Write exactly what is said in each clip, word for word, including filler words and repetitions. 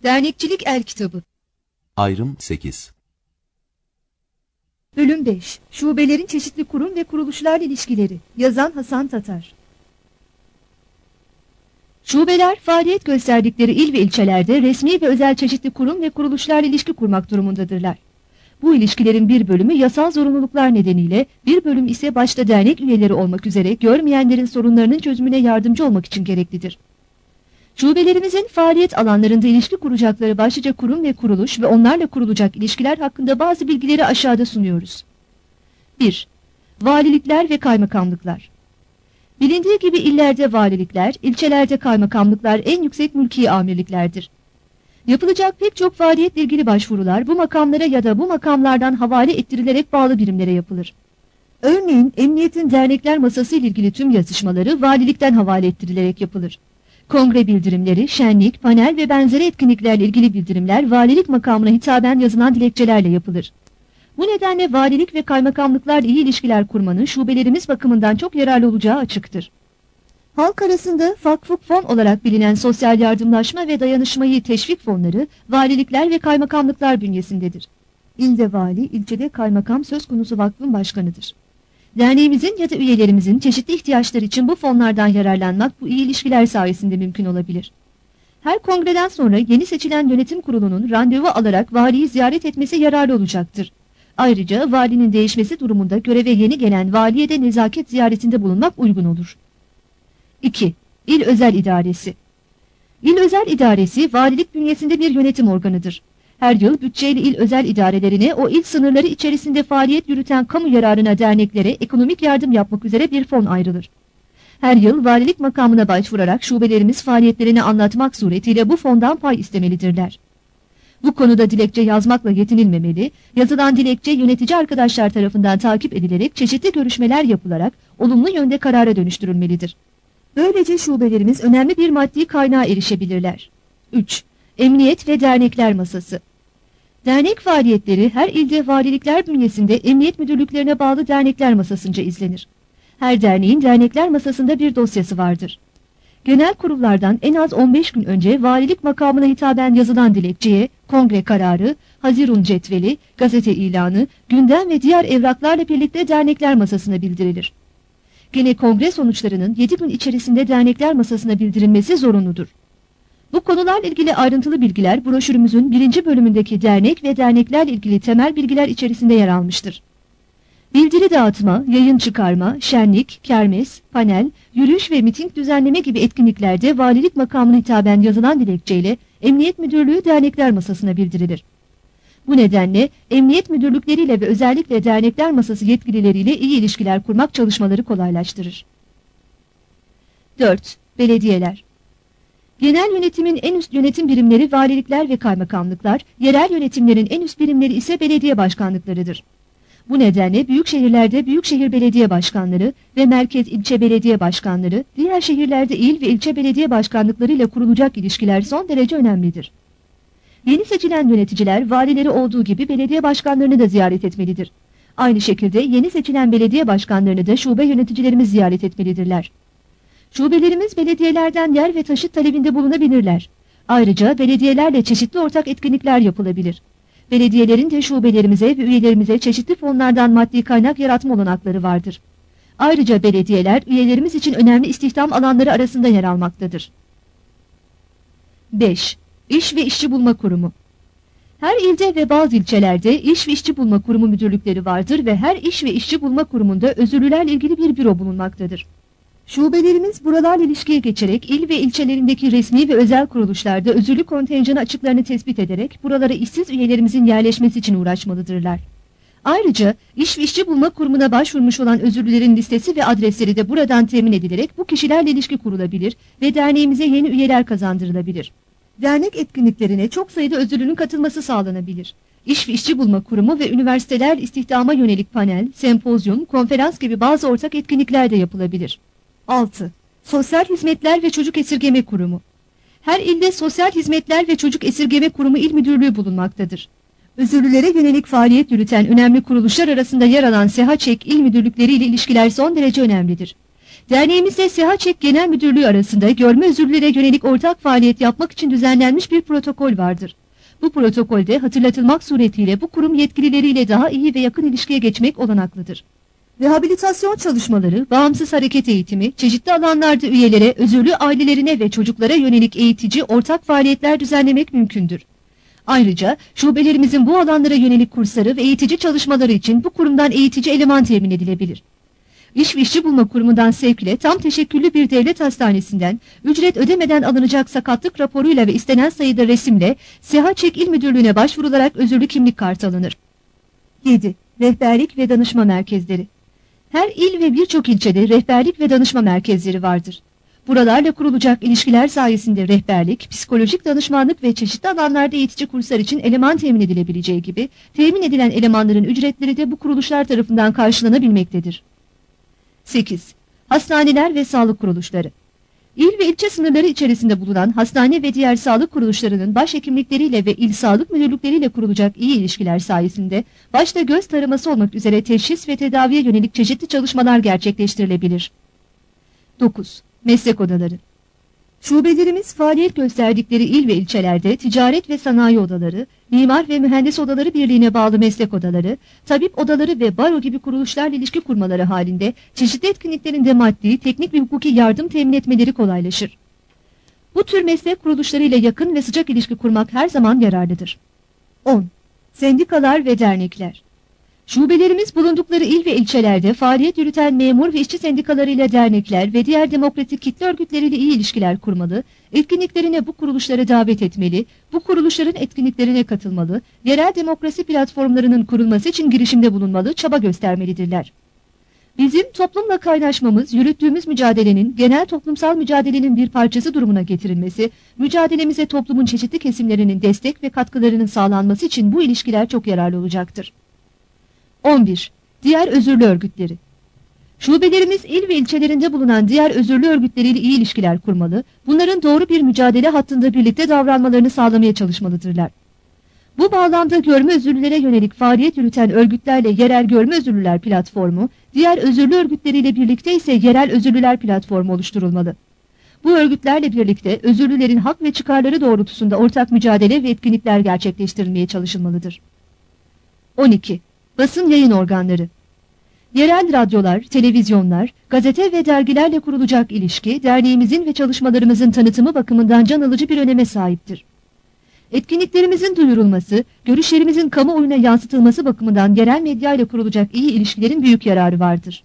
Dernekçilik El Kitabı. Ayrım sekiz. Bölüm beş. Şubelerin çeşitli kurum ve kuruluşlarla ilişkileri. Yazan Hasan Tatar. Şubeler, faaliyet gösterdikleri il ve ilçelerde resmi ve özel çeşitli kurum ve kuruluşlarla ilişki kurmak durumundadırlar. Bu ilişkilerin bir bölümü yasal zorunluluklar nedeniyle, bir bölüm ise başta dernek üyeleri olmak üzere görmeyenlerin sorunlarının çözümüne yardımcı olmak için gereklidir. Şubelerimizin faaliyet alanlarında ilişki kuracakları başlıca kurum ve kuruluş ve onlarla kurulacak ilişkiler hakkında bazı bilgileri aşağıda sunuyoruz. bir. Valilikler ve kaymakamlıklar. Bilindiği gibi illerde valilikler, ilçelerde kaymakamlıklar en yüksek mülki amirliklerdir. Yapılacak pek çok faaliyetle ilgili başvurular bu makamlara ya da bu makamlardan havale ettirilerek bağlı birimlere yapılır. Örneğin emniyetin dernekler masası ile ilgili tüm yazışmaları valilikten havale ettirilerek yapılır. Kongre bildirimleri, şenlik, panel ve benzeri etkinliklerle ilgili bildirimler valilik makamına hitaben yazılan dilekçelerle yapılır. Bu nedenle valilik ve kaymakamlıklarla iyi ilişkiler kurmanın şubelerimiz bakımından çok yararlı olacağı açıktır. Halk arasında vakfı fon olarak bilinen sosyal yardımlaşma ve dayanışmayı teşvik fonları valilikler ve kaymakamlıklar bünyesindedir. İlde vali, ilçede kaymakam söz konusu vakfın başkanıdır. Derneğimizin ya da üyelerimizin çeşitli ihtiyaçları için bu fonlardan yararlanmak bu iyi ilişkiler sayesinde mümkün olabilir. Her kongreden sonra yeni seçilen yönetim kurulunun randevu alarak valiyi ziyaret etmesi yararlı olacaktır. Ayrıca valinin değişmesi durumunda göreve yeni gelen valiye de nezaket ziyaretinde bulunmak uygun olur. iki. İl Özel İdaresi. İl Özel İdaresi valilik bünyesinde bir yönetim organıdır. Her yıl bütçeyle il özel idarelerine o il sınırları içerisinde faaliyet yürüten kamu yararına derneklere ekonomik yardım yapmak üzere bir fon ayrılır. Her yıl valilik makamına başvurarak şubelerimiz faaliyetlerini anlatmak suretiyle bu fondan pay istemelidirler. Bu konuda dilekçe yazmakla yetinilmemeli, yazılan dilekçe yönetici arkadaşlar tarafından takip edilerek çeşitli görüşmeler yapılarak olumlu yönde karara dönüştürülmelidir. Böylece şubelerimiz önemli bir maddi kaynağa erişebilirler. üç. Emniyet ve Dernekler Masası. Dernek faaliyetleri her ilde valilikler bünyesinde emniyet müdürlüklerine bağlı dernekler masasınca izlenir. Her derneğin dernekler masasında bir dosyası vardır. Genel kurullardan en az on beş gün önce valilik makamına hitaben yazılan dilekçeye, kongre kararı, Hazirun cetveli, gazete ilanı, gündem ve diğer evraklarla birlikte dernekler masasına bildirilir. Gene kongre sonuçlarının yedi gün içerisinde dernekler masasına bildirilmesi zorunludur. Bu konularla ilgili ayrıntılı bilgiler broşürümüzün birinci bölümündeki dernek ve derneklerle ilgili temel bilgiler içerisinde yer almıştır. Bildiri dağıtma, yayın çıkarma, şenlik, kermes, panel, yürüyüş ve miting düzenleme gibi etkinliklerde valilik makamına hitaben yazılan dilekçeyle Emniyet Müdürlüğü dernekler masasına bildirilir. Bu nedenle emniyet müdürlükleriyle ve özellikle dernekler masası yetkilileriyle iyi ilişkiler kurmak çalışmaları kolaylaştırır. dört. Belediyeler. Genel yönetimin en üst yönetim birimleri valilikler ve kaymakamlıklar, yerel yönetimlerin en üst birimleri ise belediye başkanlıklarıdır. Bu nedenle büyük şehirlerde büyükşehir belediye başkanları ve merkez ilçe belediye başkanları, diğer şehirlerde il ve ilçe belediye başkanlıkları ile kurulacak ilişkiler son derece önemlidir. Yeni seçilen yöneticiler valileri olduğu gibi belediye başkanlarını da ziyaret etmelidir. Aynı şekilde yeni seçilen belediye başkanlarını da şube yöneticilerimiz ziyaret etmelidirler. Şubelerimiz belediyelerden yer ve taşıt talebinde bulunabilirler. Ayrıca belediyelerle çeşitli ortak etkinlikler yapılabilir. Belediyelerin de şubelerimize ve üyelerimize çeşitli fonlardan maddi kaynak yaratma olanakları vardır. Ayrıca belediyeler üyelerimiz için önemli istihdam alanları arasında yer almaktadır. beş. İş ve İşçi Bulma Kurumu. Her ilde ve bazı ilçelerde İş ve İşçi Bulma Kurumu müdürlükleri vardır ve her İş ve İşçi Bulma Kurumu'nda özürlülerle ilgili bir büro bulunmaktadır. Şubelerimiz buralarla ilişkiye geçerek il ve ilçelerindeki resmi ve özel kuruluşlarda özürlü kontenjanı açıklarını tespit ederek buralara işsiz üyelerimizin yerleşmesi için uğraşmalıdırlar. Ayrıca İş ve İşçi Bulma Kurumu'na başvurmuş olan özürlülerin listesi ve adresleri de buradan temin edilerek bu kişilerle ilişki kurulabilir ve derneğimize yeni üyeler kazandırılabilir. Dernek etkinliklerine çok sayıda özürlünün katılması sağlanabilir. İş ve İşçi Bulma Kurumu ve üniversiteler istihdama yönelik panel, sempozyum, konferans gibi bazı ortak etkinlikler de yapılabilir. altı. Sosyal Hizmetler ve Çocuk Esirgeme Kurumu. Her ilde Sosyal Hizmetler ve Çocuk Esirgeme Kurumu il müdürlüğü bulunmaktadır. Özürlülere yönelik faaliyet yürüten önemli kuruluşlar arasında yer alan SEHAÇEK il müdürlükleri ile ilişkiler son derece önemlidir. Derneğimizde SİHAÇEK Genel Müdürlüğü arasında görme özürlülere yönelik ortak faaliyet yapmak için düzenlenmiş bir protokol vardır. Bu protokolde hatırlatılmak suretiyle bu kurum yetkilileriyle daha iyi ve yakın ilişkiye geçmek olanaklıdır. Rehabilitasyon çalışmaları, bağımsız hareket eğitimi, çeşitli alanlarda üyelere, özürlü ailelerine ve çocuklara yönelik eğitici ortak faaliyetler düzenlemek mümkündür. Ayrıca şubelerimizin bu alanlara yönelik kursları ve eğitici çalışmaları için bu kurumdan eğitici eleman temin edilebilir. İş ve İşçi Bulma Kurumu'ndan sevk ile tam teşekküllü bir devlet hastanesinden ücret ödemeden alınacak sakatlık raporuyla ve istenen sayıda resimle SİHAÇEK İl Müdürlüğü'ne başvurularak özürlü kimlik kartı alınır. yedi. Rehberlik ve danışma merkezleri. Her il ve birçok ilçede rehberlik ve danışma merkezleri vardır. Buralarla kurulacak ilişkiler sayesinde rehberlik, psikolojik danışmanlık ve çeşitli alanlarda eğitici kurslar için eleman temin edilebileceği gibi, temin edilen elemanların ücretleri de bu kuruluşlar tarafından karşılanabilmektedir. sekiz. Hastaneler ve sağlık kuruluşları. İl ve ilçe sınırları içerisinde bulunan hastane ve diğer sağlık kuruluşlarının başhekimlikleriyle ve il sağlık müdürlükleriyle kurulacak iyi ilişkiler sayesinde başta göz taraması olmak üzere teşhis ve tedaviye yönelik çeşitli çalışmalar gerçekleştirilebilir. dokuz. Meslek odaları. Şubelerimiz faaliyet gösterdikleri il ve ilçelerde ticaret ve sanayi odaları, mimar ve mühendis odaları birliğine bağlı meslek odaları, tabip odaları ve baro gibi kuruluşlarla ilişki kurmaları halinde çeşitli etkinliklerinde maddi, teknik ve hukuki yardım temin etmeleri kolaylaşır. Bu tür meslek kuruluşlarıyla yakın ve sıcak ilişki kurmak her zaman yararlıdır. on. Sendikalar ve dernekler. Şubelerimiz bulundukları il ve ilçelerde faaliyet yürüten memur ve işçi sendikalarıyla dernekler ve diğer demokratik kitle örgütleriyle iyi ilişkiler kurmalı, etkinliklerine bu kuruluşları davet etmeli, bu kuruluşların etkinliklerine katılmalı, yerel demokrasi platformlarının kurulması için girişimde bulunmalı, çaba göstermelidirler. Bizim toplumla kaynaşmamız, yürüttüğümüz mücadelenin genel toplumsal mücadelenin bir parçası durumuna getirilmesi, mücadelemize toplumun çeşitli kesimlerinin destek ve katkılarının sağlanması için bu ilişkiler çok yararlı olacaktır. on bir. Diğer özürlü örgütleri. Şubelerimiz il ve ilçelerinde bulunan diğer özürlü örgütleriyle iyi ilişkiler kurmalı, bunların doğru bir mücadele hattında birlikte davranmalarını sağlamaya çalışmalıdırlar. Bu bağlamda görme özürlülere yönelik faaliyet yürüten örgütlerle Yerel Görme Özürlüler Platformu, diğer özürlü örgütleriyle birlikte ise Yerel Özürlüler Platformu oluşturulmalı. Bu örgütlerle birlikte özürlülerin hak ve çıkarları doğrultusunda ortak mücadele ve etkinlikler gerçekleştirilmeye çalışılmalıdır. on iki. Basın yayın organları. Yerel radyolar, televizyonlar, gazete ve dergilerle kurulacak ilişki, derneğimizin ve çalışmalarımızın tanıtımı bakımından can alıcı bir öneme sahiptir. Etkinliklerimizin duyurulması, görüşlerimizin kamuoyuna yansıtılması bakımından yerel medya ile kurulacak iyi ilişkilerin büyük yararı vardır.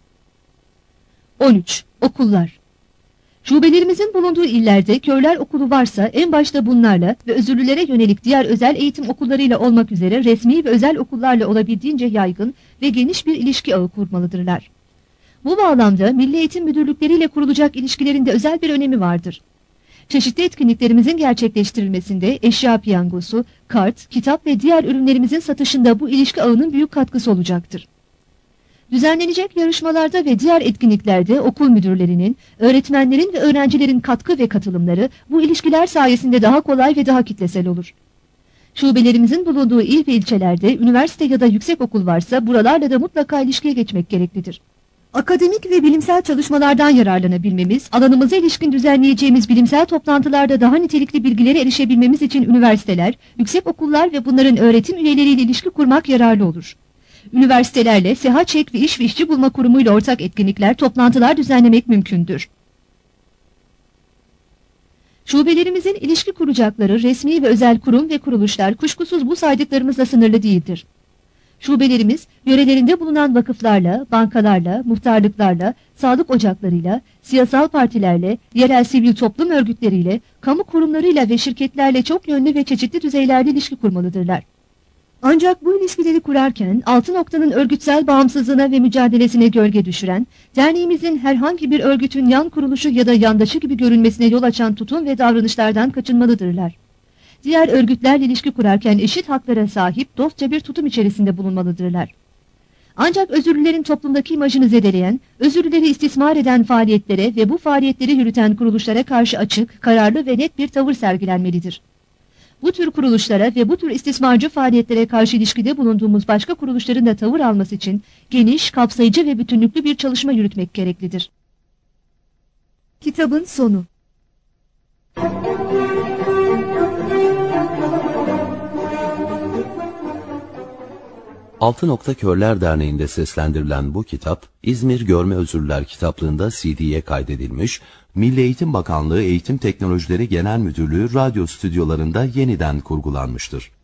on üç. Okullar. Şubelerimizin bulunduğu illerde körler okulu varsa en başta bunlarla ve özürlülere yönelik diğer özel eğitim okullarıyla olmak üzere resmi ve özel okullarla olabildiğince yaygın ve geniş bir ilişki ağı kurmalıdırlar. Bu bağlamda Milli Eğitim Müdürlükleriyle kurulacak ilişkilerin de özel bir önemi vardır. Çeşitli etkinliklerimizin gerçekleştirilmesinde eşya piyangosu, kart, kitap ve diğer ürünlerimizin satışında bu ilişki ağının büyük katkısı olacaktır. Düzenlenecek yarışmalarda ve diğer etkinliklerde okul müdürlerinin, öğretmenlerin ve öğrencilerin katkı ve katılımları bu ilişkiler sayesinde daha kolay ve daha kitlesel olur. Şubelerimizin bulunduğu il ve ilçelerde üniversite ya da yüksekokul varsa buralarla da mutlaka ilişkiye geçmek gereklidir. Akademik ve bilimsel çalışmalardan yararlanabilmemiz, alanımıza ilişkin düzenleyeceğimiz bilimsel toplantılarda daha nitelikli bilgilere erişebilmemiz için üniversiteler, yüksekokullar ve bunların öğretim üyeleriyle ilişki kurmak yararlı olur. Üniversitelerle SİHAÇEK ve İş ve İşçi Bulma Kurumu ile ortak etkinlikler, toplantılar düzenlemek mümkündür. Şubelerimizin ilişki kuracakları resmi ve özel kurum ve kuruluşlar kuşkusuz bu saydıklarımızla sınırlı değildir. Şubelerimiz, yörelerinde bulunan vakıflarla, bankalarla, muhtarlıklarla, sağlık ocaklarıyla, siyasal partilerle, yerel sivil toplum örgütleriyle, kamu kurumlarıyla ve şirketlerle çok yönlü ve çeşitli düzeylerde ilişki kurmalıdırlar. Ancak bu ilişkileri kurarken altı noktanın örgütsel bağımsızlığına ve mücadelesine gölge düşüren, derneğimizin herhangi bir örgütün yan kuruluşu ya da yandaşı gibi görünmesine yol açan tutum ve davranışlardan kaçınmalıdırlar. Diğer örgütlerle ilişki kurarken eşit haklara sahip dostça bir tutum içerisinde bulunmalıdırlar. Ancak özürlülerin toplumdaki imajını zedeleyen, özürlüleri istismar eden faaliyetlere ve bu faaliyetleri yürüten kuruluşlara karşı açık, kararlı ve net bir tavır sergilenmelidir. Bu tür kuruluşlara ve bu tür istismarcı faaliyetlere karşı ilişkide bulunduğumuz başka kuruluşların da tavır alması için geniş, kapsayıcı ve bütünlüklü bir çalışma yürütmek gereklidir. Kitabın sonu. Altı Nokta Körler Derneği'nde seslendirilen bu kitap, İzmir Görme Özürler kitaplığında C D'ye kaydedilmiş, Milli Eğitim Bakanlığı Eğitim Teknolojileri Genel Müdürlüğü radyo stüdyolarında yeniden kurgulanmıştır.